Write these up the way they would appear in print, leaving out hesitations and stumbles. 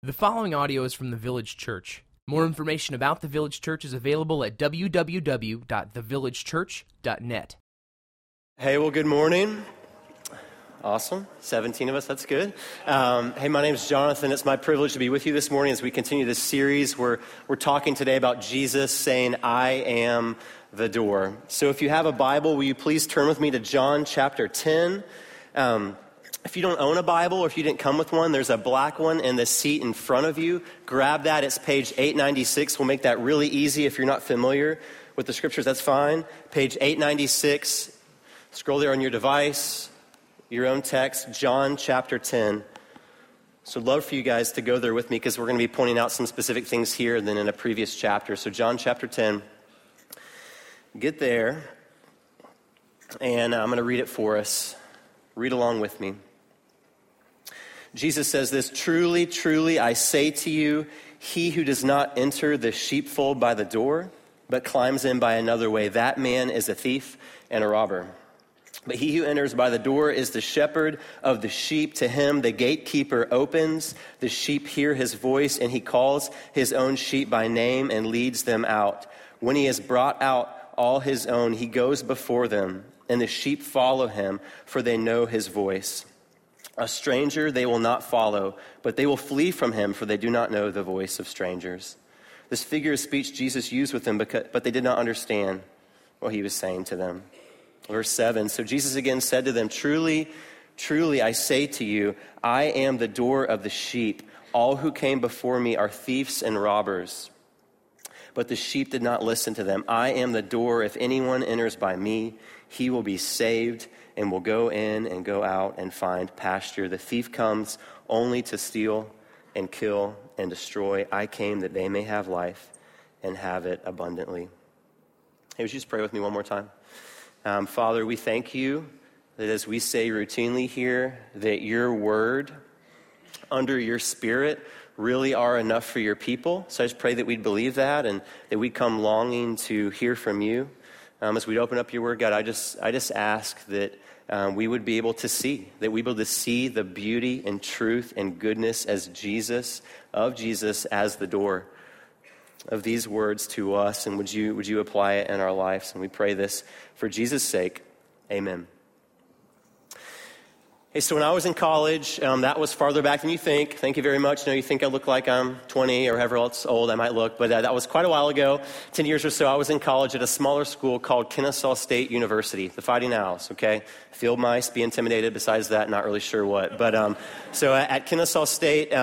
The following audio is from the Village Church. More information about the Village Church is available at www.thevillagechurch.net. Hey, well, good morning. Awesome. 17 of us, that's good. Hey, my name is Jonathan. It's my privilege to be with you this morning as we continue this series. We're talking today about Jesus saying, I am the door. So if you have a Bible, will you please turn with me to John chapter 10. If you don't own a Bible or if you didn't come with one, there's a black one in the seat in front of you. Grab that. It's page 896. We'll make that really easy. If you're not familiar with the scriptures, that's fine. Page 896. Scroll there on your device, your own text, John chapter 10. So I'd love for you guys to go there with me because we're going to be pointing out some specific things here than in a previous chapter. So John chapter 10. Get there, and I'm going to read it for us. Read along with me. Jesus says this, truly, truly, I say to you, he who does not enter the sheepfold by the door, but climbs in by another way, that man is a thief and a robber. But he who enters by the door is the shepherd of the sheep. To him the gatekeeper opens. The sheep hear his voice, and he calls his own sheep by name and leads them out. When he has brought out all his own, he goes before them, and the sheep follow him, for they know his voice. A stranger they will not follow, but they will flee from him, for they do not know the voice of strangers. This figure of speech Jesus used with them, but they did not understand what he was saying to them. Verse 7, so Jesus again said to them, truly, truly, I say to you, I am the door of the sheep. All who came before me are thieves and robbers, but the sheep did not listen to them. I am the door. If anyone enters by me, he will be saved and will go in and go out and find pasture. The thief comes only to steal and kill and destroy. I came that they may have life and have it abundantly. Hey, would you just pray with me one more time? Father, we thank you that as we say routinely here, that your word under your spirit really are enough for your people. So I just pray that we'd believe that and that we'd come longing to hear from you. As we open up your word, God, I just ask that we would be able to see, that we'd be able to see the beauty and truth and goodness as Jesus as the door of these words to us. And would you apply it in our lives? And we pray this for Jesus' sake. Amen. Hey, so when I was in college, that was farther back than you think. Thank you very much. I know you think I look like I'm 20 or however else old I might look, but that was quite a while ago. 10 years or so, I was in college at a smaller school called Kennesaw State University, the Fighting Owls, okay? Field mice, be intimidated. Besides that, not really sure what. But so at Kennesaw State,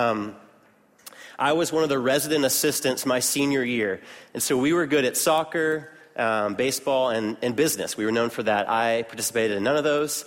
I was one of the resident assistants my senior year. And so we were good at soccer, baseball, and business. We were known for that. I participated in none of those.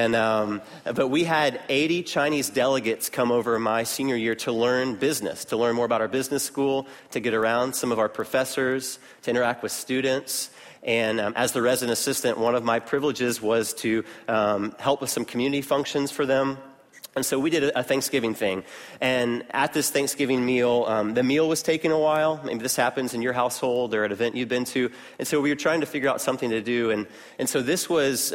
But we had 80 Chinese delegates come over my senior year to learn business, to learn more about our business school, to get around some of our professors, to interact with students. And as the resident assistant, one of my privileges was to help with some community functions for them. And so we did a Thanksgiving thing. And at this Thanksgiving meal, the meal was taking a while. Maybe this happens in your household or at an event you've been to. And so we were trying to figure out something to do. And so this was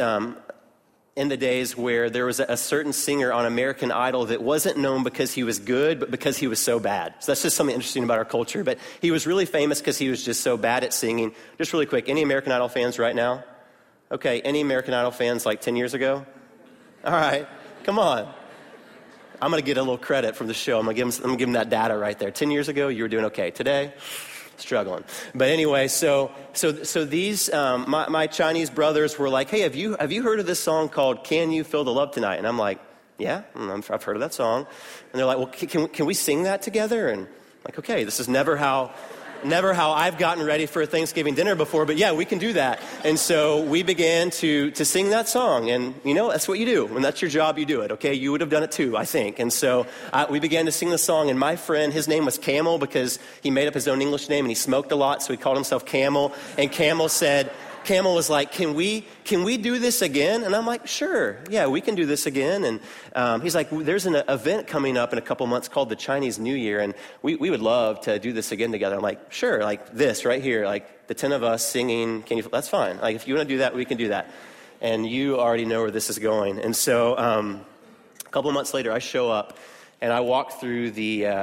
in the days where there was a certain singer on American Idol that wasn't known because he was good, but because he was so bad. So that's just something interesting about our culture. But he was really famous because he was just so bad at singing. Just really quick, any American Idol fans right now? Okay, any American Idol fans like 10 years ago? All right, come on. I'm going to get a little credit from the show. I'm going to give them that data right there. 10 years ago, you were doing okay. Today, struggling. But anyway, so these my Chinese brothers were like, hey, have you heard of this song called "Can You Feel the Love Tonight"? And I'm like, yeah, I've heard of that song. And they're like, well, can we sing that together? And I'm like, okay, this is never how I've gotten ready for a Thanksgiving dinner before, but yeah, we can do that. And so we began to sing that song, and that's what you do. When that's your job, you do it, okay? You would have done it too, I think. And so we began to sing the song, and my friend, his name was Camel because he made up his own English name, and he smoked a lot, so he called himself Camel. And Camel was like, can we do this again? And I'm like, sure, yeah, we can do this again. And he's like, there's an event coming up in a couple months called the Chinese New Year, and we would love to do this again together. I'm like, sure, like this right here, like the 10 of us singing, that's fine. Like if you want to do that, we can do that. And you already know where this is going. And so a couple of months later, I show up, and I walk through the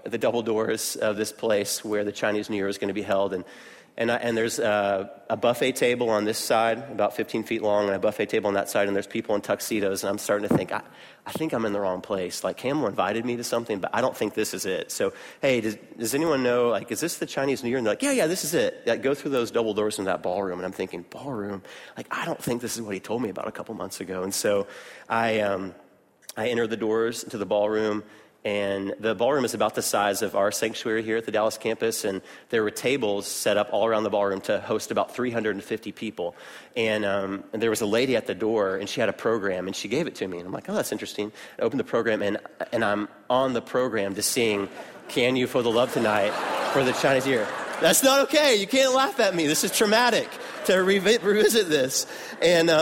at the double doors of this place where the Chinese New Year is going to be held. And there's a buffet table on this side, about 15 feet long, and a buffet table on that side, and there's people in tuxedos, and I'm starting to think, I think I'm in the wrong place. Like, Camel invited me to something, but I don't think this is it. So, hey, does anyone know, like, is this the Chinese New Year? And they're like, yeah, this is it. Like, go through those double doors in that ballroom. And I'm thinking, ballroom? Like, I don't think this is what he told me about a couple months ago. And so I enter the doors to the ballroom, and the ballroom is about the size of our sanctuary here at the Dallas campus, and there were tables set up all around the ballroom to host about 350 people. And there was a lady at the door, and she had a program, and she gave it to me. And I'm like, oh, that's interesting. I opened the program, and I'm on the program to sing Can You Feel the Love Tonight for the Chinese New Year. That's not okay. You can't laugh at me. This is traumatic to revisit this. And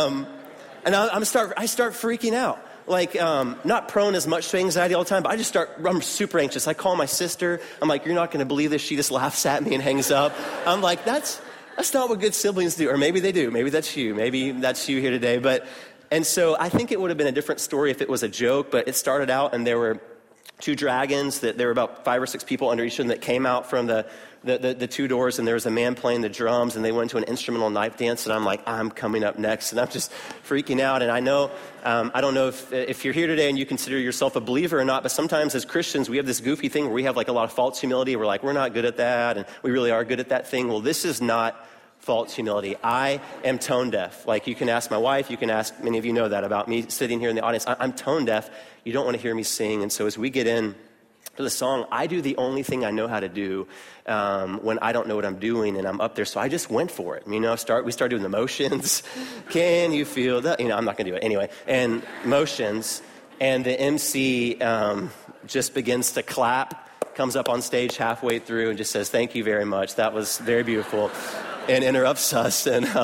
I start freaking out. Like, not prone as much to anxiety all the time, but I'm super anxious. I call my sister. I'm like, you're not going to believe this. She just laughs at me and hangs up. I'm like, that's not what good siblings do. Or maybe they do. Maybe that's you. Maybe that's you here today. And so I think it would have been a different story if it was a joke, but it started out and there were two dragons there were about 5 or 6 people under each of them that came out from the two doors, and there was a man playing the drums, and they went to an instrumental knife dance, and I'm like, I'm coming up next, and I'm just freaking out. And I know, I don't know if you're here today and you consider yourself a believer or not, but sometimes as Christians, we have this goofy thing where we have like a lot of false humility. We're like, we're not good at that, and we really are good at that thing. Well, this is not false humility. I am tone deaf. Like, you can ask my wife, you can ask, many of you know that about me sitting here in the audience. I'm tone deaf. You don't want to hear me sing. And so as we get in to the song, I do the only thing I know how to do when I don't know what I'm doing and I'm up there. So I just went for it. You know, we start doing the motions. Can you feel that? You know, I'm not going to do it anyway. And motions. And the MC just begins to clap, comes up on stage halfway through and just says, thank you very much. That was very beautiful. And interrupts us.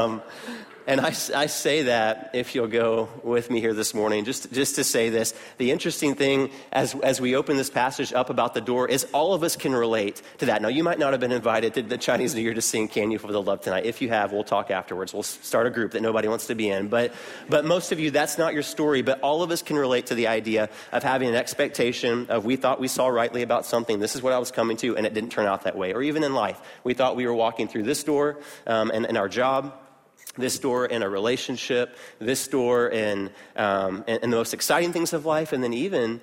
And I say that, if you'll go with me here this morning, just to say this. The interesting thing as we open this passage up about the door is all of us can relate to that. Now, you might not have been invited to the Chinese New Year to sing Can You Feel the Love Tonight. If you have, we'll talk afterwards. We'll start a group that nobody wants to be in. But most of you, that's not your story. But all of us can relate to the idea of having an expectation of we thought we saw rightly about something. This is what I was coming to, and it didn't turn out that way. Or even in life, we thought we were walking through this door in our job, this door in a relationship, this door in the most exciting things of life, and then even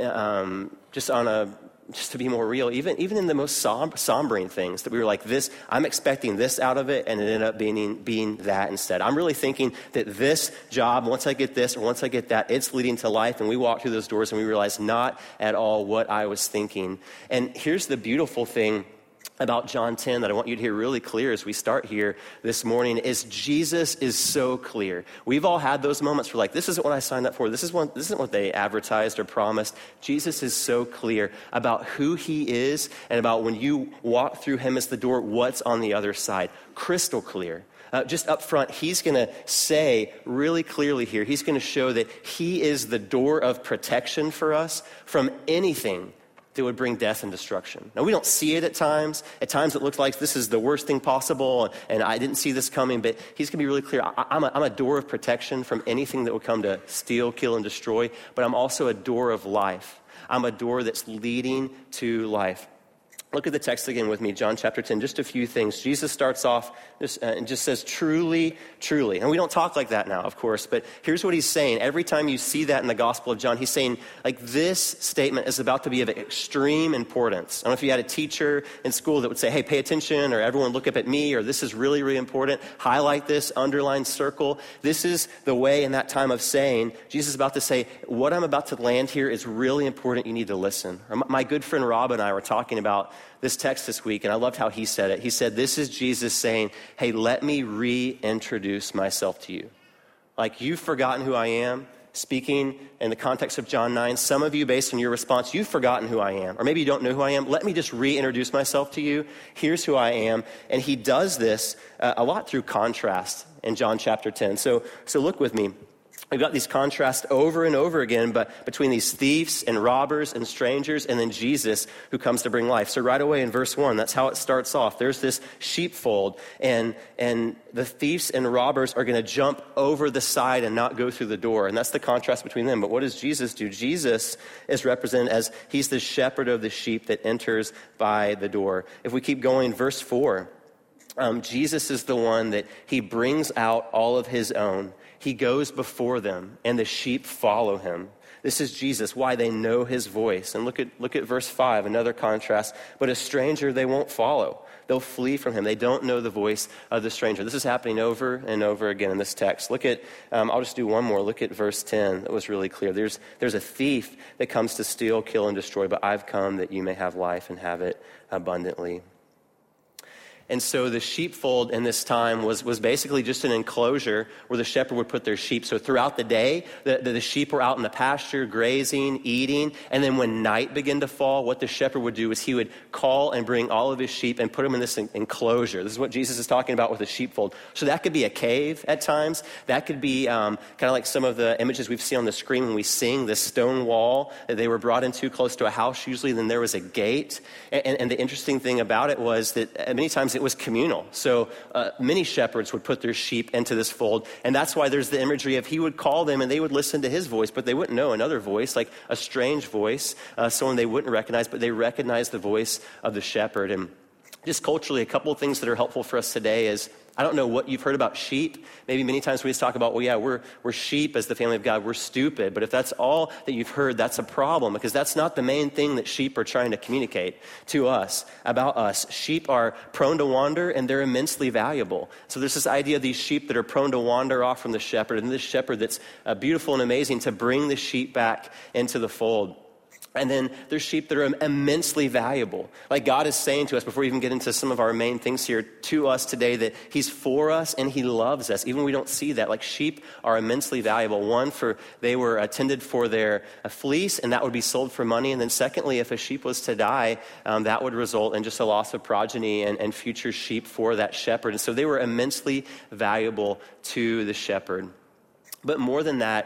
just to be more real, even in the most sombering things that we were like, this, I'm expecting this out of it, and it ended up being that instead. I'm really thinking that this job, once I get this or once I get that, it's leading to life, and we walk through those doors and we realize not at all what I was thinking. And here's the beautiful thing about John 10 that I want you to hear really clear as we start here this morning is Jesus is so clear. We've all had those moments where like, this isn't what I signed up for. This isn't what they advertised or promised. Jesus is so clear about who he is and about when you walk through him as the door, what's on the other side. Crystal clear. Just up front, he's going to say really clearly here, he's going to show that he is the door of protection for us from anything that would bring death and destruction. Now, we don't see it at times. At times it looks like this is the worst thing possible, and I didn't see this coming, but he's going to be really clear. I'm a door of protection from anything that would come to steal, kill, and destroy, but I'm also a door of life. I'm a door that's leading to life. Look at the text again with me, John chapter 10, just a few things. Jesus starts off and just says, truly, truly. And we don't talk like that now, of course, but here's what he's saying. Every time you see that in the Gospel of John, he's saying, like, this statement is about to be of extreme importance. I don't know if you had a teacher in school that would say, hey, pay attention, or everyone look up at me, or this is really, really important. Highlight this, underline, circle. This is the way in that time of saying, Jesus is about to say, what I'm about to land here is really important. You need to listen. Or my good friend Rob and I were talking about this text this week, and I loved how he said it. He said, this is Jesus saying, hey, let me reintroduce myself to you. Like, you've forgotten who I am. Speaking in the context of John 9, some of you, based on your response, you've forgotten who I am. Or maybe you don't know who I am. Let me just reintroduce myself to you. Here's who I am. And he does this a lot through contrast in John chapter 10. So look with me. We've got these contrasts over and over again, but between these thieves and robbers and strangers and then Jesus who comes to bring life. So right away in verse 1, that's how it starts off. There's this sheepfold, and the thieves and robbers are going to jump over the side and not go through the door. And that's the contrast between them. But what does Jesus do? Jesus is represented as he's the shepherd of the sheep that enters by the door. If we keep going, verse 4, Jesus is the one that he brings out all of his own. He goes before them, and the sheep follow him. This is Jesus, why they know his voice. And look at verse 5, another contrast. But a stranger they won't follow. They'll flee from him. They don't know the voice of the stranger. This is happening over and over again in this text. Look at, I'll just do one more. Look at verse 10. That was really clear. There's a thief that comes to steal, kill, and destroy, but I've come that you may have life and have it abundantly. And so the sheepfold in this time was basically just an enclosure where the shepherd would put their sheep. So throughout the day, the sheep were out in the pasture, grazing, eating. And then when night began to fall, what the shepherd would do is he would call and bring all of his sheep and put them in this enclosure. This is what Jesus is talking about with the sheepfold. So that could be a cave at times. That could be kind of like some of the images we've seen on the screen when we sing, this stone wall that they were brought into close to a house usually. Then there was a gate. And the interesting thing about it was that many times it was communal. So many shepherds would put their sheep into this fold. And that's why there's the imagery of he would call them and they would listen to his voice, but they wouldn't know another voice, like a strange voice, someone they wouldn't recognize, but they recognize the voice of the shepherd. And just culturally, a couple of things that are helpful for us today is, I don't know what you've heard about sheep. Maybe many times we just talk about, well, yeah, we're sheep as the family of God. We're stupid. But if that's all that you've heard, that's a problem, because that's not the main thing that sheep are trying to communicate to us, about us. Sheep are prone to wander, and they're immensely valuable. So there's this idea of these sheep that are prone to wander off from the shepherd, and this shepherd that's beautiful and amazing to bring the sheep back into the fold. And then there's sheep that are immensely valuable. Like God is saying to us, before we even get into some of our main things here, to us today, that he's for us and he loves us. Even when we don't see that. Like sheep are immensely valuable. One, they were attended for their fleece, and that would be sold for money. And then secondly, if a sheep was to die, that would result in just a loss of progeny and future sheep for that shepherd. And so they were immensely valuable to the shepherd. But more than that,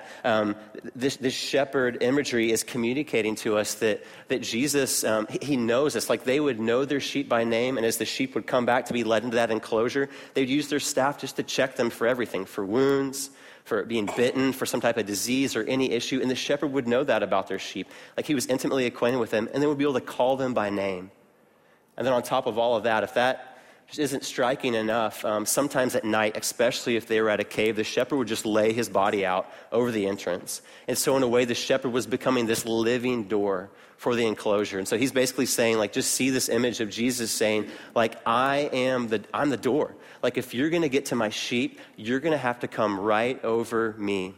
this shepherd imagery is communicating to us that Jesus, he knows us. Like they would know their sheep by name, and as the sheep would come back to be led into that enclosure, they'd use their staff just to check them for everything, for wounds, for being bitten, for some type of disease or any issue. And the shepherd would know that about their sheep. Like he was intimately acquainted with them, and then would be able to call them by name. And then on top of all of that, if that just isn't striking enough, sometimes at night, especially if they were at a cave, the shepherd would just lay his body out over the entrance. And so in a way, the shepherd was becoming this living door for the enclosure. And so he's basically saying, like, just see this image of Jesus saying, like, I'm the door. Like, if you're going to get to my sheep, you're going to have to come right over me.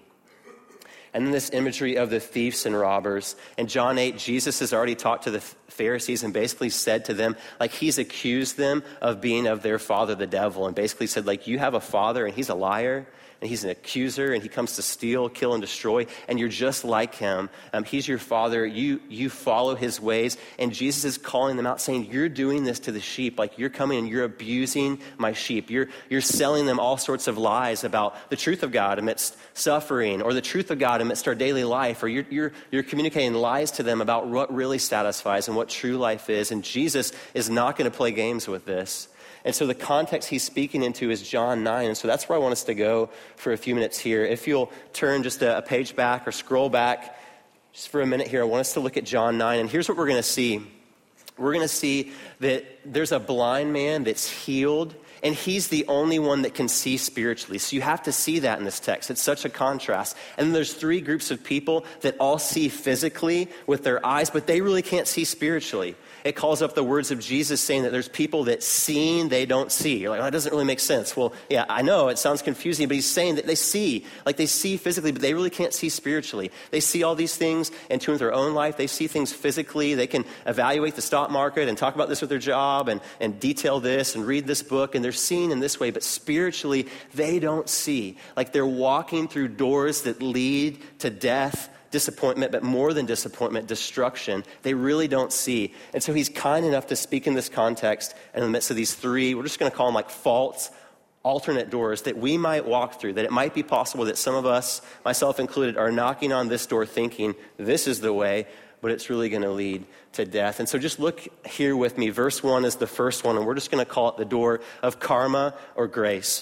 And then this imagery of the thieves and robbers. In John 8, Jesus has already talked to the Pharisees and basically said to them, like he's accused them of being of their father, the devil, and basically said, like, you have a father and he's a liar and he's an accuser and he comes to steal, kill, and destroy, and you're just like him. He's your father. You follow his ways. And Jesus is calling them out saying, you're doing this to the sheep. Like you're coming and you're abusing my sheep. You're selling them all sorts of lies about the truth of God amidst suffering, or the truth of God amidst our daily life, or you're communicating lies to them about what really satisfies and what true life is. And Jesus is not going to play games with this. And so the context he's speaking into is John 9. And so that's where I want us to go for a few minutes here. If you'll turn just a page back or scroll back just for a minute here, I want us to look at John 9. And here's what we're going to see. We're going to see that there's a blind man that's healed, and he's the only one that can see spiritually. So you have to see that in this text. It's such a contrast. And then there's three groups of people that all see physically with their eyes, but they really can't see spiritually. It calls up the words of Jesus saying that there's people that seeing they don't see. You're like, oh, that doesn't really make sense. Well, yeah, I know it sounds confusing, but he's saying that they see physically, but they really can't see spiritually. They see all these things in tune with their own life. They see things physically. They can evaluate the stock market and talk about this with their job and detail this and read this book, and they're seeing in this way, but spiritually they don't see. Like they're walking through doors that lead to death, disappointment, but more than disappointment, destruction. They really don't see. And so he's kind enough to speak in this context in the midst of these three, we're just going to call them like faults alternate doors that we might walk through, that it might be possible that some of us, myself included, are knocking on this door thinking this is the way, but it's really going to lead to death. And so just look here with me. Verse 1 is the first one, and we're just going to call it the door of karma or grace.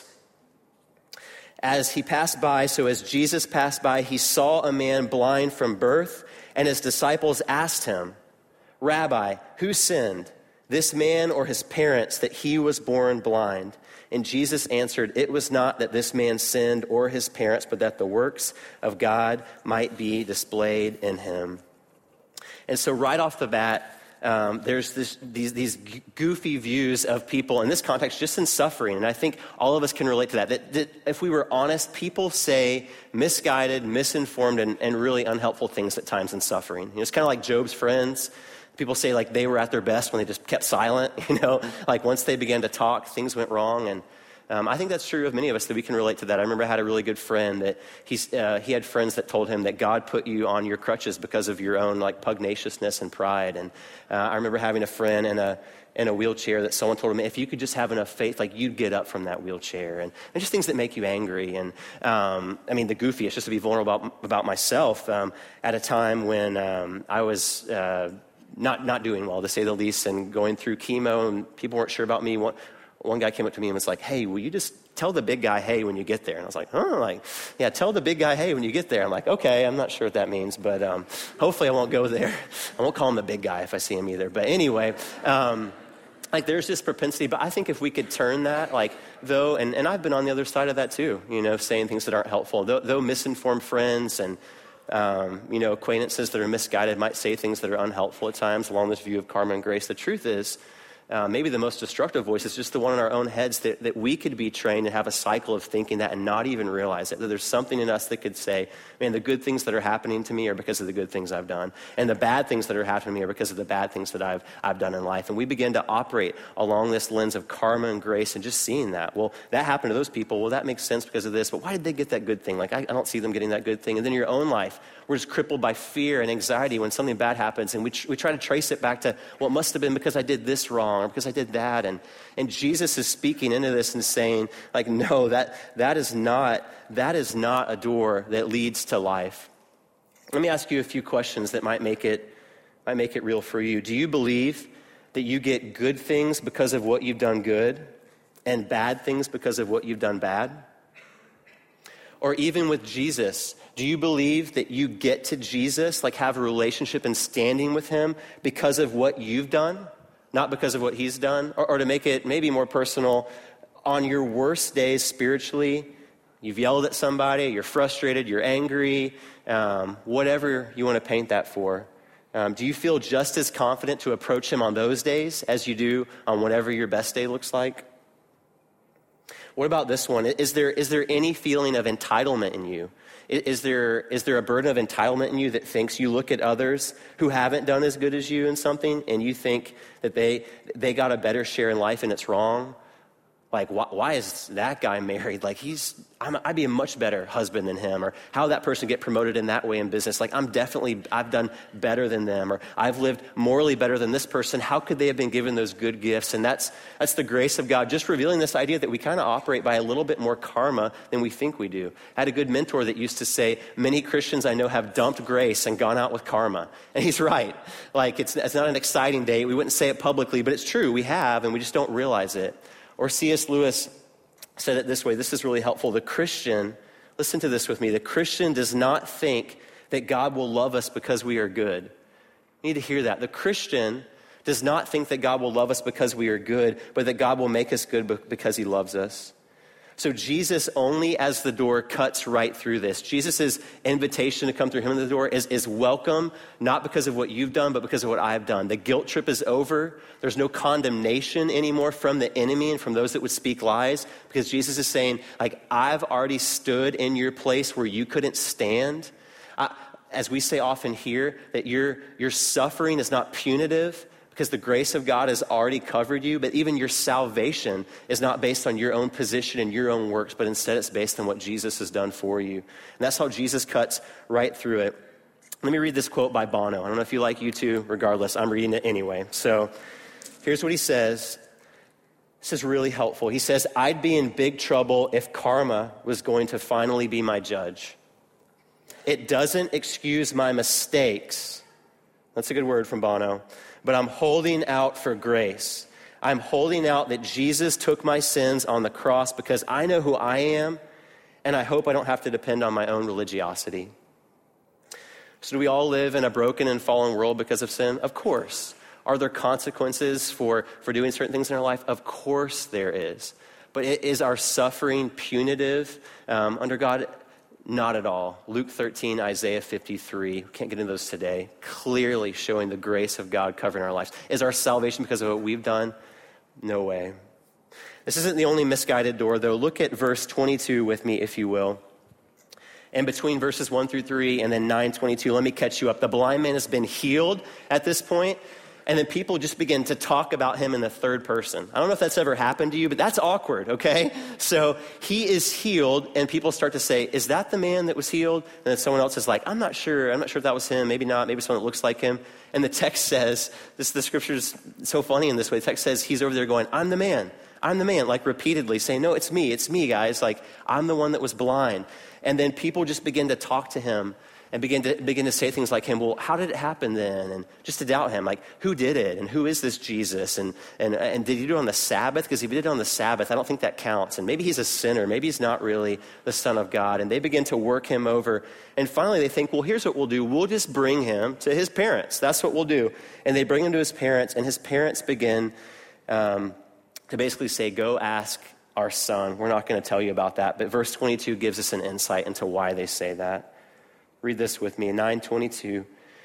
As he passed by, so as Jesus passed by, he saw a man blind from birth, and his disciples asked him, "Rabbi, who sinned, this man or his parents, that he was born blind?" And Jesus answered, "It was not that this man sinned or his parents, but that the works of God might be displayed in him." And so right off the bat, there's these goofy views of people in this context, just in suffering. And I think all of us can relate to that if we were honest, people say misguided, misinformed, and really unhelpful things at times in suffering. It's kind of like Job's friends. People say like they were at their best when they just kept silent, like once they began to talk, things went wrong. And I think that's true of many of us, that we can relate to that. I remember I had a really good friend that he had friends that told him that God put you on your crutches because of your own like pugnaciousness and pride. And I remember having a friend in a wheelchair that someone told him, if you could just have enough faith, like you'd get up from that wheelchair. And just things that make you angry. And the goofiest, just to be vulnerable about myself, at a time when I was not doing well, to say the least, and going through chemo, and people weren't sure about me. One guy came up to me and was like, "Hey, will you just tell the big guy hey when you get there?" And I was like, "Huh?" Like, yeah, tell the big guy hey when you get there. I'm like, okay, I'm not sure what that means, but hopefully I won't go there. I won't call him the big guy if I see him either. But anyway, there's this propensity, but I think if we could turn that, and I've been on the other side of that too, saying things that aren't helpful, though misinformed friends and acquaintances that are misguided might say things that are unhelpful at times along this view of karma and grace. The truth is, maybe the most destructive voice is just the one in our own heads that we could be trained and have a cycle of thinking that and not even realize it. That there's something in us that could say, man, the good things that are happening to me are because of the good things I've done. And the bad things that are happening to me are because of the bad things that I've done in life. And we begin to operate along this lens of karma and grace and just seeing that. Well, that happened to those people. Well, that makes sense because of this. But why did they get that good thing? Like, I don't see them getting that good thing. And then in your own life, we're just crippled by fear and anxiety when something bad happens. And we try to trace it back to, well, it must have been because I did this wrong or because I did that. And Jesus is speaking into this and saying, like, no, that is not a door that leads to life. Let me ask you a few questions that might make it real for you. Do you believe that you get good things because of what you've done good and bad things because of what you've done bad? Or even with Jesus, do you believe that you get to Jesus, like have a relationship and standing with him because of what you've done, not because of what he's done? Or to make it maybe more personal, on your worst days spiritually, you've yelled at somebody, you're frustrated, you're angry, whatever you want to paint that for. Do you feel just as confident to approach him on those days as you do on whatever your best day looks like? What about this one? Is there any feeling of entitlement in you? Is there a burden of entitlement in you that thinks you look at others who haven't done as good as you in something and you think that they got a better share in life and it's wrong? Like, why is that guy married? Like, I'd be a much better husband than him. Or how that person get promoted in that way in business. Like, I've done better than them. Or I've lived morally better than this person. How could they have been given those good gifts? And that's the grace of God, just revealing this idea that we kind of operate by a little bit more karma than we think we do. I had a good mentor that used to say, many Christians I know have dumped grace and gone out with karma. And he's right. Like, it's not an exciting day. We wouldn't say it publicly, but it's true. We have, and we just don't realize it. Or C.S. Lewis said it this way. This is really helpful. The Christian, listen to this with me. The Christian does not think that God will love us because we are good. You need to hear that. The Christian does not think that God will love us because we are good, but that God will make us good because he loves us. So Jesus only as the door cuts right through this. Jesus' invitation to come through him in the door is welcome, not because of what you've done, but because of what I've done. The guilt trip is over. There's no condemnation anymore from the enemy and from those that would speak lies, because Jesus is saying, like, I've already stood in your place where you couldn't stand. As we say often here, that your suffering is not punitive, because the grace of God has already covered you, but even your salvation is not based on your own position and your own works, but instead it's based on what Jesus has done for you. And that's how Jesus cuts right through it. Let me read this quote by Bono. I don't know if you like U2. Regardless, I'm reading it anyway. So here's what he says. This is really helpful. He says, I'd be in big trouble if karma was going to finally be my judge. It doesn't excuse my mistakes. That's a good word from Bono. But I'm holding out for grace. I'm holding out that Jesus took my sins on the cross because I know who I am, and I hope I don't have to depend on my own religiosity. So do we all live in a broken and fallen world because of sin? Of course. Are there consequences for doing certain things in our life? Of course there is. But is our suffering punitive under God? Not at all. Luke 13, Isaiah 53, we can't get into those today, clearly showing the grace of God covering our lives. Is our salvation because of what we've done? No way. This isn't the only misguided door, though. Look at verse 22 with me, if you will. And between verses 1 through 3 and then 9:22, let me catch you up. The blind man has been healed at this point, and then people just begin to talk about him in the third person. I don't know if that's ever happened to you, but that's awkward, okay? So he is healed, and people start to say, is that the man that was healed? And then someone else is like, I'm not sure if that was him, maybe not, maybe someone that looks like him. And the text says, the scripture is so funny in this way, the text says he's over there going, I'm the man, like repeatedly saying, no, it's me, guys, like I'm the one that was blind. And then people just begin to talk to him and begin to say things like him, well, how did it happen then? And just to doubt him, like, who did it? And who is this Jesus? And did he do it on the Sabbath? Because if he did it on the Sabbath, I don't think that counts. And maybe he's a sinner. Maybe he's not really the Son of God. And they begin to work him over. And finally they think, well, here's what we'll do. We'll just bring him to his parents. That's what we'll do. And they bring him to his parents, and his parents begin to basically say, go ask our son. We're not going to tell you about that. But verse 22 gives us an insight into why they say that. Read this with me, 9:22.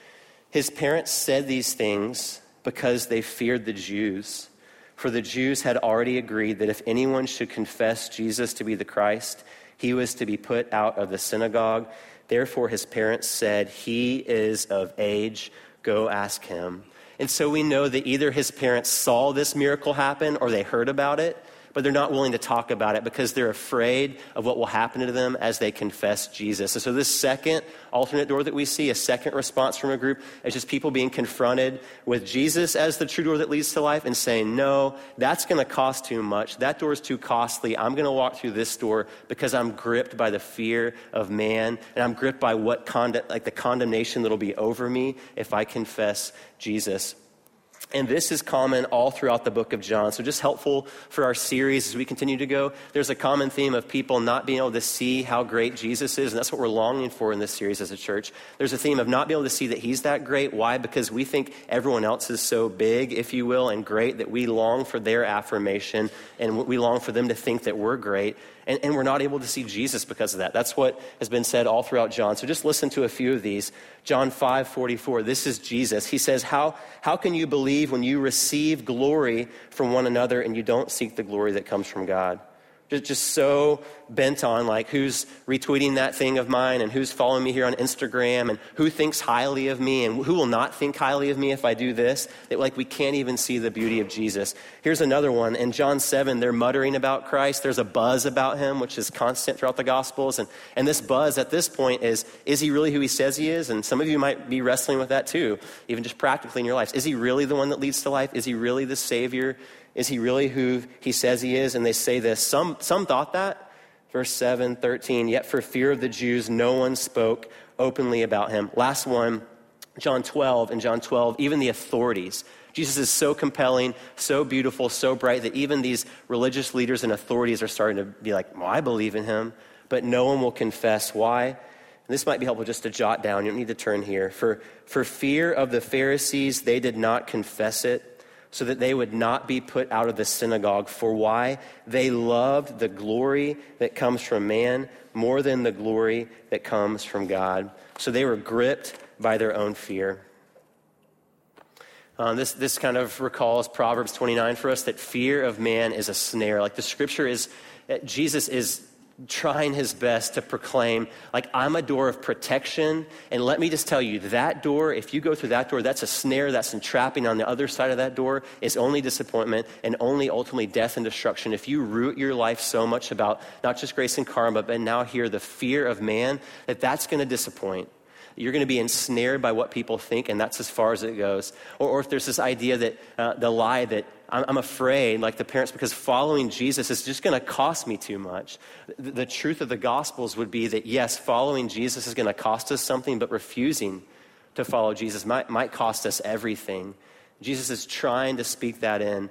His parents said these things because they feared the Jews. For the Jews had already agreed that if anyone should confess Jesus to be the Christ, he was to be put out of the synagogue. Therefore his parents said, he is of age, go ask him. And so we know that either his parents saw this miracle happen or they heard about it, but they're not willing to talk about it because they're afraid of what will happen to them as they confess Jesus. And so this second alternate door that we see, a second response from a group, is just people being confronted with Jesus as the true door that leads to life and saying, no, that's going to cost too much. That door is too costly. I'm going to walk through this door because I'm gripped by the fear of man, and I'm gripped by the condemnation that'll be over me if I confess Jesus. And this is common all throughout the book of John. So just helpful for our series as we continue to go. There's a common theme of people not being able to see how great Jesus is. And that's what we're longing for in this series as a church. There's a theme of not being able to see that he's that great. Why? Because we think everyone else is so big, if you will, and great that we long for their affirmation. And we long for them to think that we're great. And we're not able to see Jesus because of that. That's what has been said all throughout John. So just listen to a few of these. John 5:44, this is Jesus. He says, how can you believe when you receive glory from one another and you don't seek the glory that comes from God? Just so bent on like who's retweeting that thing of mine and who's following me here on Instagram and who thinks highly of me and who will not think highly of me if I do this, that like we can't even see the beauty of Jesus. Here's another one. In John 7, they're muttering about Christ. There's a buzz about him, which is constant throughout the Gospels. And this buzz at this point is he really who he says he is? And some of you might be wrestling with that too, even just practically in your lives. Is he really the one that leads to life? Is he really the Savior? Is he really who he says he is? And they say this. Some thought that. Verse 7:13, yet for fear of the Jews, no one spoke openly about him. Last one, John 12. In John 12, even the authorities. Jesus is so compelling, so beautiful, so bright that even these religious leaders and authorities are starting to be like, well, I believe in him, but no one will confess. Why? And this might be helpful just to jot down. You don't need to turn here. For fear of the Pharisees, they did not confess it, so that they would not be put out of the synagogue. For why? They loved the glory that comes from man more than the glory that comes from God. So they were gripped by their own fear. This kind of recalls Proverbs 29 for us, that fear of man is a snare. Like the scripture is, Jesus is trying his best to proclaim, like, I'm a door of protection. And let me just tell you, that door, if you go through that door, that's a snare, that's entrapping. On the other side of that door is only disappointment and only ultimately death and destruction. If you root your life so much about not just grace and karma, but now here the fear of man, that's going to disappoint. You're going to be ensnared by what people think, and that's as far as it goes. Or if there's this idea that the lie that I'm afraid, like the parents, because following Jesus is just going to cost me too much. The truth of the Gospels would be that, yes, following Jesus is going to cost us something, but refusing to follow Jesus might cost us everything. Jesus is trying to speak that in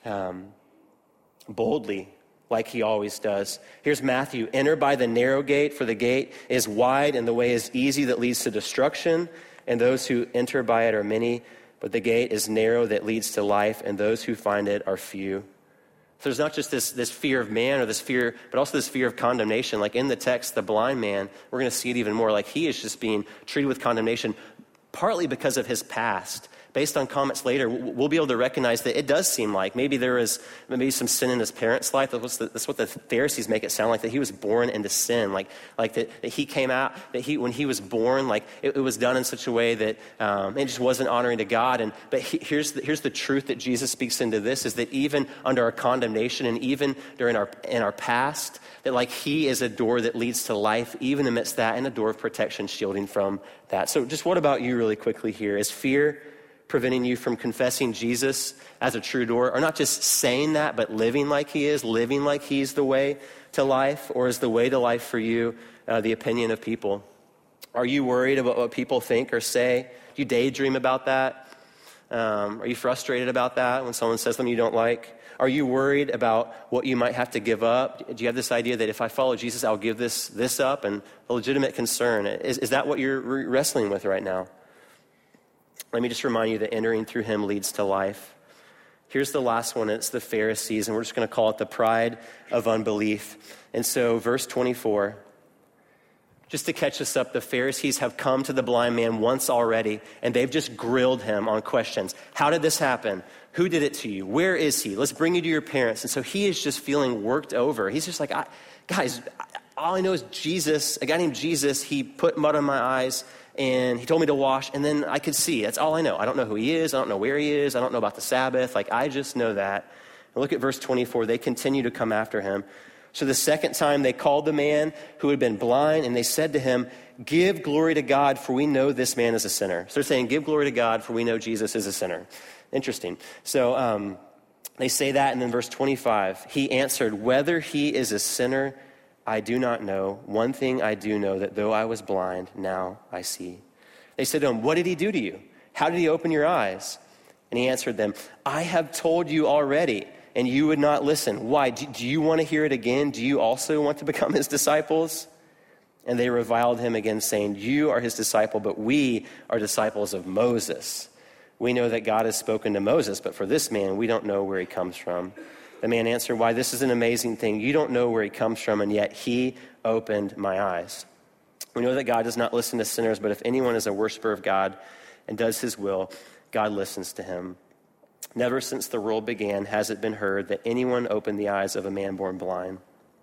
boldly, like he always does. Here's Matthew. Enter by the narrow gate, for the gate is wide and the way is easy that leads to destruction, and those who enter by it are many. But the gate is narrow that leads to life, and those who find it are few. So there's not just this fear of man or this fear, but also this fear of condemnation. Like in the text, the blind man, we're going to see it even more. Like he is just being treated with condemnation, partly because of his past. Based on comments later, we'll be able to recognize that it does seem like maybe there is maybe some sin in his parents' life. That's what the Pharisees make it sound like, that he was born into sin, like that he came out, that when he was born, like it was done in such a way that it just wasn't honoring to God. But here's the truth that Jesus speaks into this, is that even under our condemnation and even in our past, that like he is a door that leads to life, even amidst that, and a door of protection shielding from that. So just what about you really quickly here? Is fear preventing you from confessing Jesus as a true door, or not just saying that, but living like he is, living like he's the way to life? Or is the way to life for you the opinion of people? Are you worried about what people think or say? Do you daydream about that? Are you frustrated about that when someone says something you don't like? Are you worried about what you might have to give up? Do you have this idea that if I follow Jesus, I'll give this up? And a legitimate concern. Is that what you're wrestling with right now? Let me just remind you that entering through him leads to life. Here's the last one. It's the Pharisees, and we're just going to call it the pride of unbelief. And so verse 24, just to catch us up, the Pharisees have come to the blind man once already, and they've just grilled him on questions. How did this happen? Who did it to you? Where is he? Let's bring you to your parents. And so he is just feeling worked over. He's just like, guys, all I know is Jesus, a guy named Jesus, he put mud on my eyes, and he told me to wash, and then I could see. That's all I know. I don't know who he is. I don't know where he is. I don't know about the Sabbath. Like, I just know that. And look at verse 24. They continue to come after him. So the second time they called the man who had been blind, and they said to him, give glory to God, for we know this man is a sinner. So they're saying, give glory to God, for we know Jesus is a sinner. Interesting. So they say that, and then verse 25, he answered, whether he is a sinner, I do not know. One thing I do know, that though I was blind, now I see. They said to him, what did he do to you? How did he open your eyes? And he answered them, I have told you already, and you would not listen. Why? Do you want to hear it again? Do you also want to become his disciples? And they reviled him again, saying, you are his disciple, but we are disciples of Moses. We know that God has spoken to Moses, but for this man, we don't know where he comes from. The man answered, why, this is an amazing thing. You don't know where he comes from, and yet he opened my eyes. We know that God does not listen to sinners, but if anyone is a worshiper of God and does his will, God listens to him. Never since the world began has it been heard that anyone opened the eyes of a man born blind.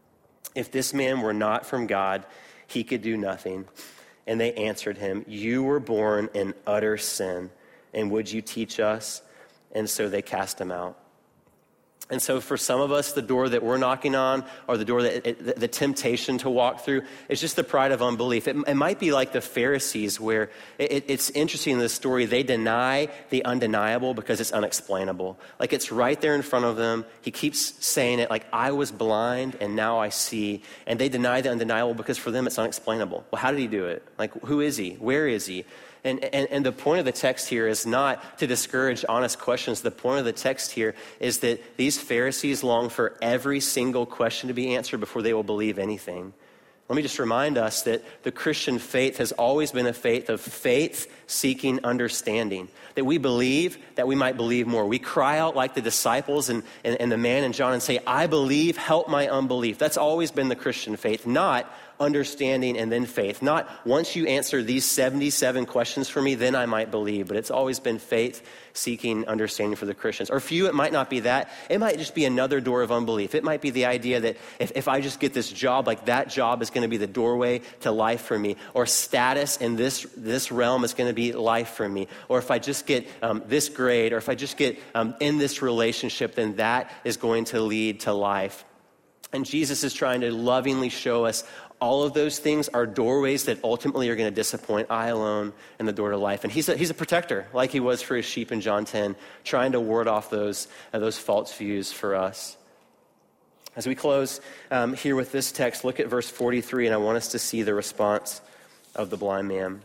If this man were not from God, he could do nothing. And they answered him, you were born in utter sin, and would you teach us? And so they cast him out. And so for some of us, the door that we're knocking on, or the door that the temptation to walk through, is just the pride of unbelief. It might be like the Pharisees, where it's interesting in this story, they deny the undeniable because it's unexplainable. Like, it's right there in front of them. He keeps saying it, like, I was blind and now I see. And they deny the undeniable because for them it's unexplainable. Well, how did he do it? Like, who is he? Where is he? And the point of the text here is not to discourage honest questions. The point of the text here is that these Pharisees long for every single question to be answered before they will believe anything. Let me just remind us that the Christian faith has always been a faith of faith-seeking understanding. That we believe that we might believe more. We cry out like the disciples and the man in John and say, I believe, help my unbelief. That's always been the Christian faith, not understanding and then faith. Not once you answer these 77 questions for me, then I might believe. But it's always been faith-seeking understanding for the Christians. Or for you, it might not be that. It might just be another door of unbelief. It might be the idea that if I just get this job, like that job is going to be the doorway to life for me. Or status in this realm is going to be life for me. Or if I just get this grade, or if I just get in this relationship, then that is going to lead to life. And Jesus is trying to lovingly show us all of those things are doorways that ultimately are going to disappoint. I alone am the door to life. And he's a protector, like he was for his sheep in John 10, trying to ward off those false views for us. As we close here with this text, look at verse 43, and I want us to see the response of the blind man.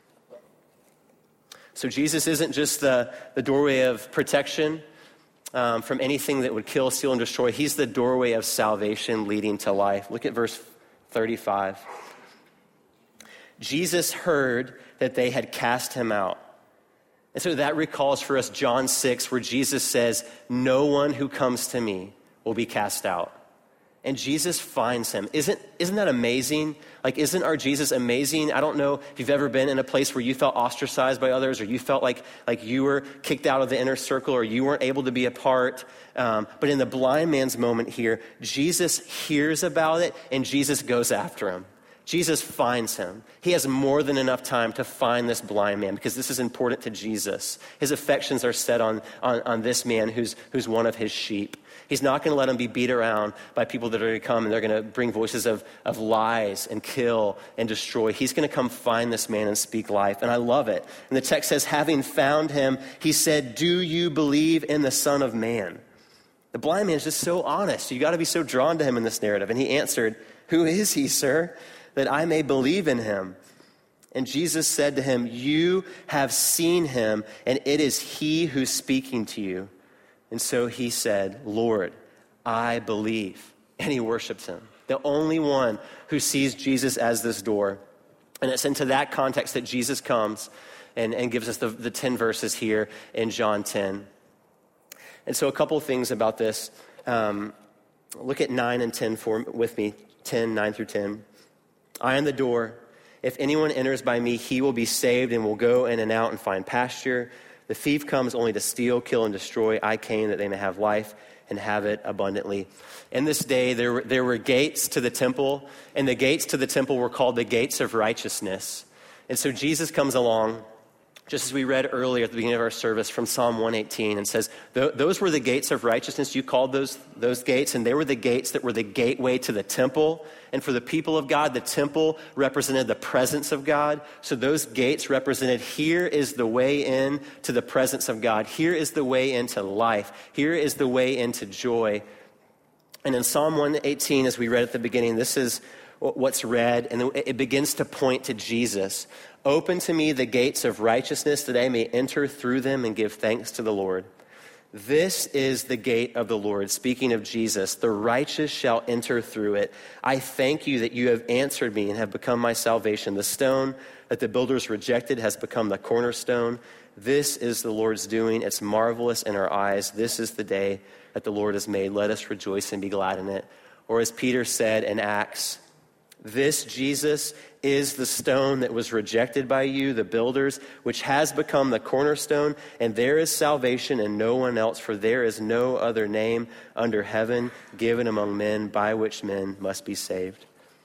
So Jesus isn't just the doorway of protection from anything that would kill, steal, and destroy. He's the doorway of salvation leading to life. Look at verse 35. Jesus heard that they had cast him out. And so that recalls for us John 6, where Jesus says, "No one who comes to me will be cast out." And Jesus finds him. Isn't that amazing? Like, isn't our Jesus amazing? I don't know if you've ever been in a place where you felt ostracized by others, or you felt like you were kicked out of the inner circle, or you weren't able to be a part. But in the blind man's moment here, Jesus hears about it, and Jesus goes after him. Jesus finds him. He has more than enough time to find this blind man, because this is important to Jesus. His affections are set on this man who's one of his sheep. He's not going to let him be beat around by people that are going to come and they're going to bring voices of lies and kill and destroy. He's going to come find this man and speak life. And I love it. And the text says, having found him, he said, "Do you believe in the Son of Man?" The blind man is just so honest. You got to be so drawn to him in this narrative. And he answered, "Who is he, sir, that I may believe in him?" And Jesus said to him, "You have seen him, and it is he who's speaking to you." And so he said, "Lord, I believe." And he worshiped him. The only one who sees Jesus as this door. And it's into that context that Jesus comes and gives us the 10 verses here in John 10. And so a couple of things about this. Look at 9 and 10 with me. 10, 9 through 10. "I am the door. If anyone enters by me, he will be saved and will go in and out and find pasture. The thief comes only to steal, kill, and destroy. I came that they may have life and have it abundantly." In this day, there were gates to the temple, and the gates to the temple were called the gates of righteousness. And so Jesus comes along, just as we read earlier at the beginning of our service from Psalm 118, and says, those were the gates of righteousness. You called those gates, and they were the gates that were the gateway to the temple. And for the people of God, the temple represented the presence of God. So those gates represented, here is the way in to the presence of God. Here is the way into life. Here is the way into joy. And in Psalm 118, as we read at the beginning, this is what's read, and it begins to point to Jesus. "Open to me the gates of righteousness, that I may enter through them and give thanks to the Lord. This is the gate of the Lord," speaking of Jesus. "The righteous shall enter through it. I thank you that you have answered me and have become my salvation. The stone that the builders rejected has become the cornerstone. This is the Lord's doing. It's marvelous in our eyes. This is the day that the Lord has made. Let us rejoice and be glad in it." Or as Peter said in Acts, "This Jesus is the stone that was rejected by you, the builders, which has become the cornerstone. And there is salvation in no one else, for there is no other name under heaven given among men by which men must be saved."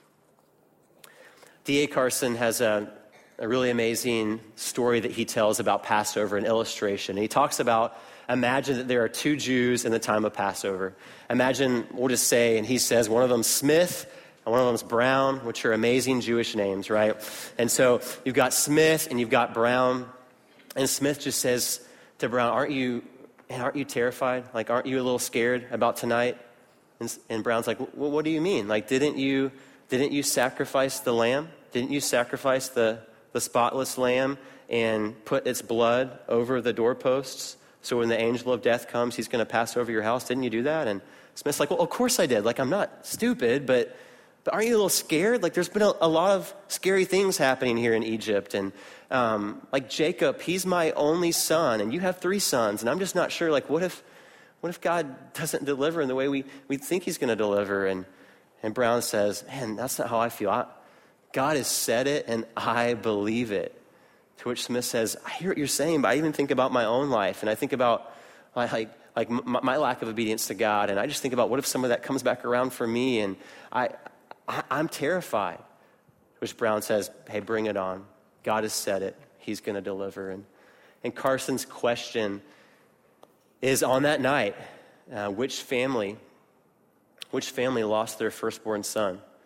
D.A. Carson has a really amazing story that he tells about Passover, an illustration. And he talks about, imagine that there are two Jews in the time of Passover. Imagine, we'll just say, and he says, one of them's Smith, and one of them's Brown, which are amazing Jewish names, right? And so you've got Smith and you've got Brown. And Smith just says to Brown, aren't you terrified? Like, aren't you a little scared about tonight? And Brown's like, well, what do you mean? Like, didn't you sacrifice the lamb? Didn't you sacrifice the spotless lamb and put its blood over the doorposts? So when the angel of death comes, he's going to pass over your house. Didn't you do that? And Smith's like, well, of course I did. Like, I'm not stupid, but aren't you a little scared? Like, there's been a lot of scary things happening here in Egypt. And like Jacob, he's my only son, and you have 3 sons. And I'm just not sure, like, what if God doesn't deliver in the way we think he's going to deliver? And Brown says, man, that's not how I feel. God has said it, and I believe it. To which Smith says, I hear what you're saying, but I even think about my own life. And I think about my lack of obedience to God. And I just think about, what if some of that comes back around for me? And I'm terrified. Which Brown says, hey, bring it on. God has said it. He's going to deliver. And Carson's question is, on that night, which family lost their firstborn son?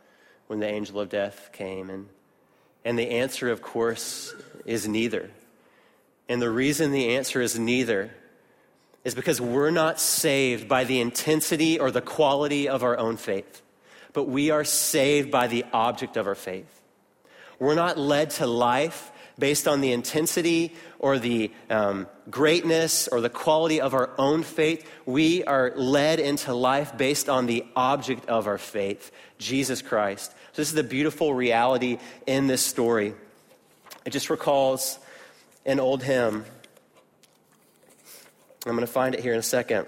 when the angel of death came? And the answer, of course, is neither. And the reason the answer is neither is because we're not saved by the intensity or the quality of our own faith, but we are saved by the object of our faith. We're not led to life based on the intensity or the greatness or the quality of our own faith. We are led into life based on the object of our faith, Jesus Christ. So this is the beautiful reality in this story. It just recalls an old hymn. I'm going to find it here in a second.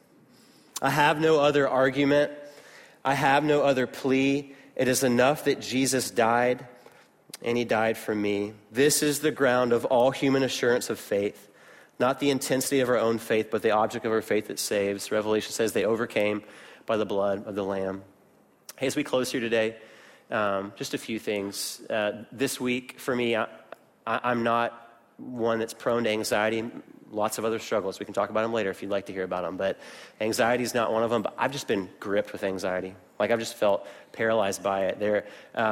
I have no other argument. I have no other plea. It is enough that Jesus died, and he died for me. This is the ground of all human assurance of faith, not the intensity of our own faith, but the object of our faith that saves. Revelation says they overcame by the blood of the Lamb. Hey, as we close here today, just a few things. This week, for me, I'm not one that's prone to anxiety. Lots of other struggles. We can talk about them later if you'd like to hear about them. But anxiety is not one of them. But I've just been gripped with anxiety. Like I've just felt paralyzed by it.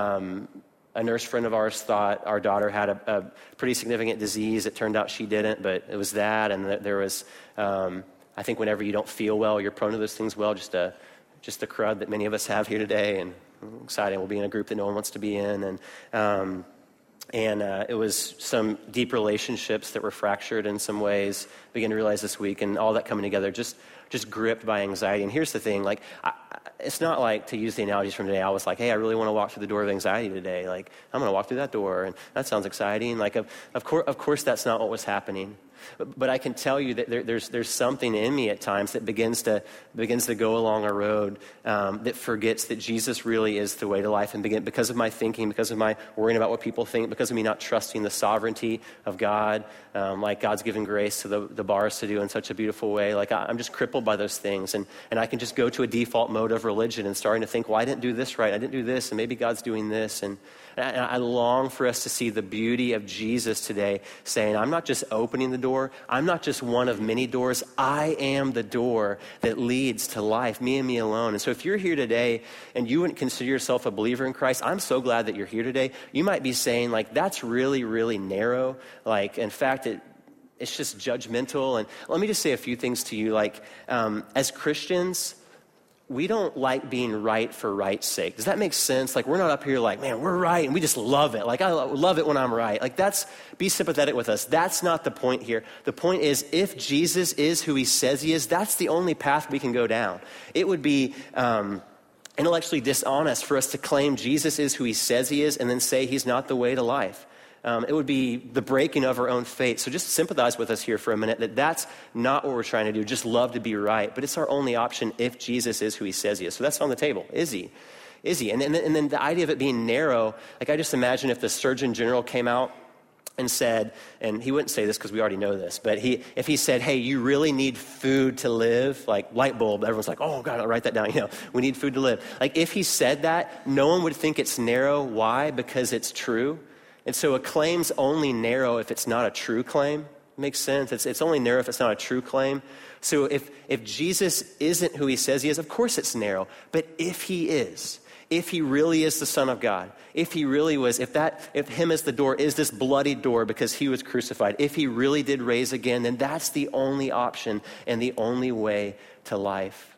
A nurse friend of ours thought our daughter had a pretty significant disease. It turned out she didn't, but it was that. And there was, I think whenever you don't feel well, you're prone to those things well, just the crud that many of us have here today. And exciting. We'll be in a group that no one wants to be in. And it was some deep relationships that were fractured in some ways. Began to realize this week, and all that coming together, just gripped by anxiety. And here's the thing, like, it's not like, to use the analogies from today, I was like, hey, I really want to walk through the door of anxiety today. Like, I'm going to walk through that door, and that sounds exciting. Like, of course that's not what was happening. But I can tell you that there's something in me at times that begins to go along a road that forgets that Jesus really is the way to life, and because of my thinking, because of my worrying about what people think, because of me not trusting the sovereignty of God, like God's given grace to the bars to do in such a beautiful way. Like I'm just crippled by those things, and I can just go to a default mode of religion and starting to think, well, I didn't do this right, I didn't do this, and maybe God's doing this, and I long for us to see the beauty of Jesus today, saying, I'm not just opening the door, I'm not just one of many doors, I am the door that leads to life, me and me alone. And so if you're here today and you wouldn't consider yourself a believer in Christ, I'm so glad that you're here today. You might be saying, like, that's really, really narrow. Like, in fact, it's just judgmental. And let me just say a few things to you. Like, as Christians, we don't like being right for right's sake. Does that make sense? Like, we're not up here like, man, we're right, and we just love it. Like, I love it when I'm right. Like, be sympathetic with us. That's not the point here. The point is, if Jesus is who he says he is, that's the only path we can go down. It would be intellectually dishonest for us to claim Jesus is who he says he is and then say he's not the way to life. It would be the breaking of our own faith. So just sympathize with us here for a minute that's not what we're trying to do, just love to be right. But it's our only option if Jesus is who he says he is. So that's on the table. Is he? And then the idea of it being narrow, like I just imagine if the Surgeon General came out and said, and he wouldn't say this because we already know this, but if he said, hey, you really need food to live, like light bulb, everyone's like, oh God, I'll write that down, we need food to live. Like if he said that, no one would think it's narrow. Why? Because it's true. And so a claim's only narrow if it's not a true claim. Makes sense. It's only narrow if it's not a true claim. So if Jesus isn't who he says he is, of course it's narrow. But if he is, if he really is the Son of God, if he really was, if him as the door is this bloodied door because he was crucified, if he really did raise again, then that's the only option and the only way to life.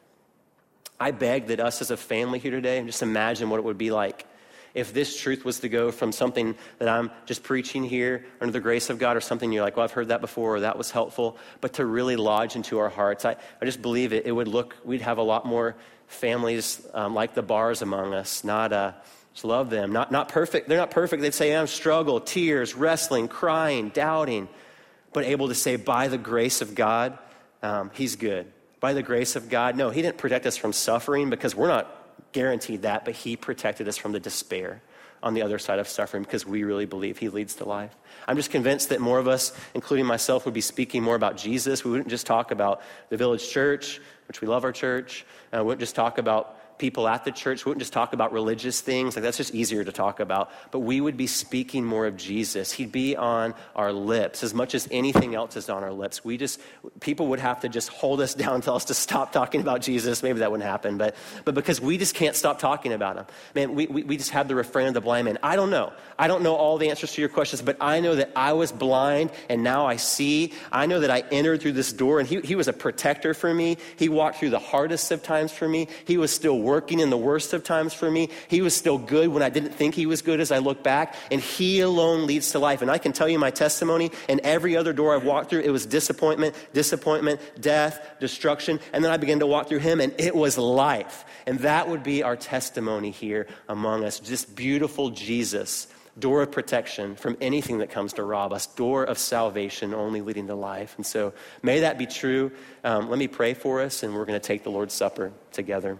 I beg that us as a family here today, and just imagine what it would be like if this truth was to go from something that I'm just preaching here under the grace of God, or something you're like, well, I've heard that before, or that was helpful, but to really lodge into our hearts. I just believe it would we'd have a lot more families like the bars among us, just love them, not perfect. They're not perfect. They'd say, I'm struggle, tears, wrestling, crying, doubting, but able to say, by the grace of God, he's good. By the grace of God, no, he didn't protect us from suffering because we're not guaranteed that, but he protected us from the despair on the other side of suffering because we really believe he leads to life. I'm just convinced that more of us, including myself, would be speaking more about Jesus. We wouldn't just talk about the Village Church, which we love our church. We wouldn't just talk about people at the church. We wouldn't just talk about religious things. Like, that's just easier to talk about. But we would be speaking more of Jesus. He'd be on our lips as much as anything else is on our lips. People would have to just hold us down, tell us to stop talking about Jesus. Maybe that wouldn't happen, but because we just can't stop talking about him. Man, we just have the refrain of the blind man. I don't know. I don't know all the answers to your questions, but I know that I was blind and now I see. I know that I entered through this door, and he was a protector for me. He walked through the hardest of times for me. He was still working in the worst of times for me. He was still good when I didn't think he was good as I look back, and he alone leads to life. And I can tell you my testimony, and every other door I've walked through, it was disappointment, death, destruction, and then I began to walk through him, and it was life. And that would be our testimony here among us. Just beautiful Jesus, door of protection from anything that comes to rob us, door of salvation only leading to life. And so may that be true. Let me pray for us, and we're going to take the Lord's Supper together.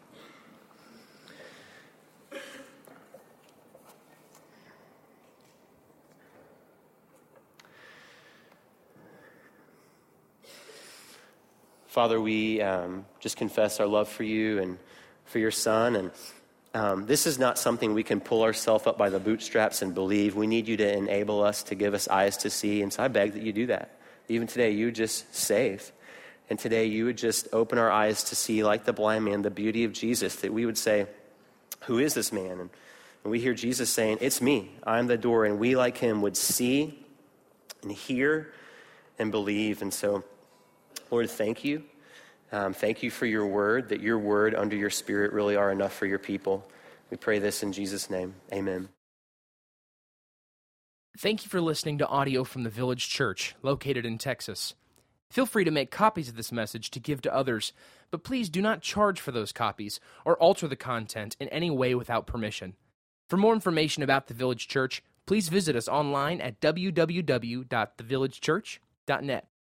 Father, we just confess our love for you and for your Son. And this is not something we can pull ourselves up by the bootstraps and believe. We need you to enable us, to give us eyes to see. And so I beg that you do that. Even today, you just save. And today, you would just open our eyes to see, like the blind man, the beauty of Jesus, that we would say, who is this man? And we hear Jesus saying, it's me. I'm the door. And we, like him, would see and hear and believe. And so, Lord, thank you. Thank you for your word, that your word under your Spirit really are enough for your people. We pray this in Jesus' name. Amen. Thank you for listening to audio from the Village Church, located in Texas. Feel free to make copies of this message to give to others, but please do not charge for those copies or alter the content in any way without permission. For more information about the Village Church, please visit us online at www.thevillagechurch.net.